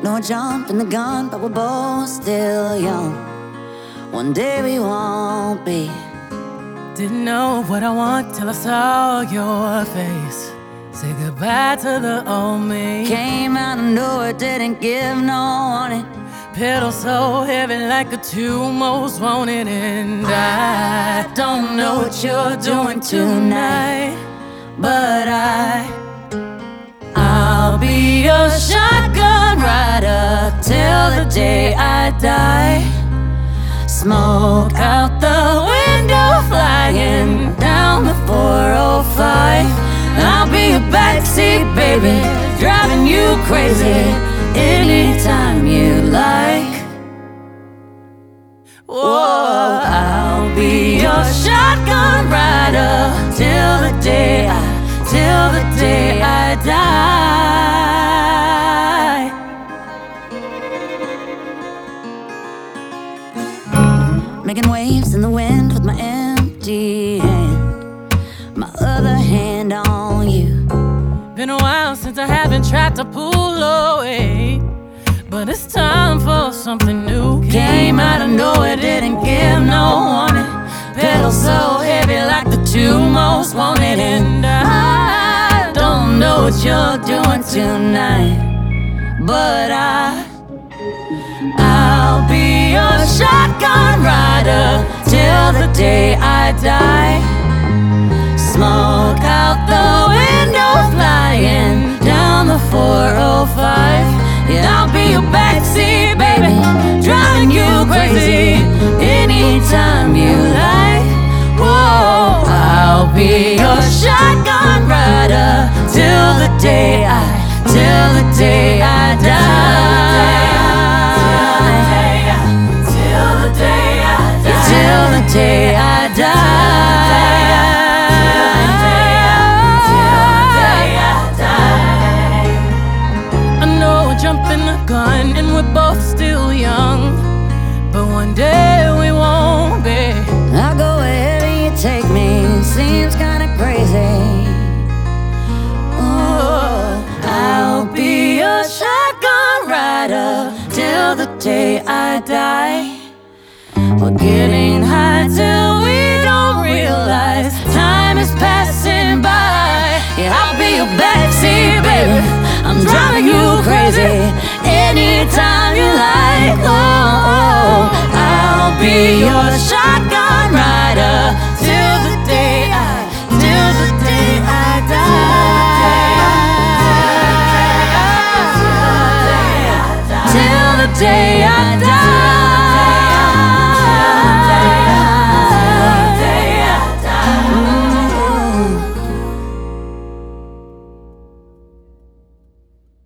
No jump in the gun, but we're both still young. One day we won't be. Didn't know what I want till I saw your face. Say goodbye to the old me. Came out of nowhere, didn't give no warning. Pedal so heavy like the two most wanted. And I don't know what you're doing tonight, but I'll be your shotgun rider till the day I die. Smoke out the window, flying down the 405. I'll be your backseat baby, driving you crazy anytime you like. Whoa, I'll be your shotgun rider till the day I die. Making waves in the wind with my empty hand, my other hand on you. Been a while since I haven't tried to pull away, but it's time for something new. Came out of nowhere, didn't give no warning. Pedal so heavy like the two most wanted. And I don't know what you're doing tonight, but I'll be your shotgun rider till the day I die. Smoke out the window, flying down the 405. Yeah, I'll be your backseat baby, driving you crazy anytime you like. Whoa, I'll be your shotgun rider till the day I die. Till the day I die. I know I jumped in the gun and we're both still young, but one day we won't be. I'll go wherever you take me, seems kinda crazy. Oh, I'll be your shotgun rider till the day I die. We're getting high till we don't realize time is passing by. Yeah, I'll be your backseat baby, I'm driving you crazy anytime you like. Oh, I'll be your shotgun rider till the day I die. Till the day I die.